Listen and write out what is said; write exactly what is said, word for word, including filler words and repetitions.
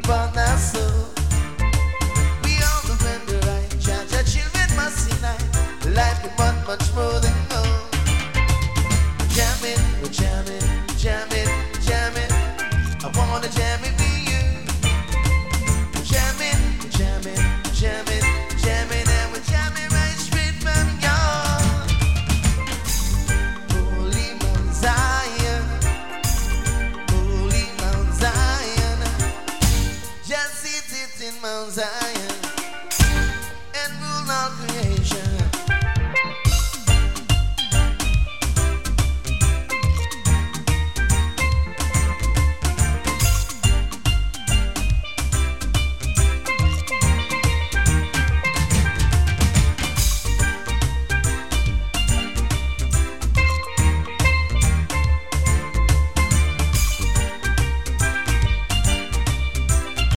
upon our soul. We all surrender right, charge our children must unite. Life is much, much more than gold. Jamming, we're jamming, jamming, jamming. I wanna jam it with you. We're jamming, we're jamming, jamming, jamming, and we're jamming right straight from y'all. Holy Mount Zion, holy Mount Zion. Just sit it in Mount Zion.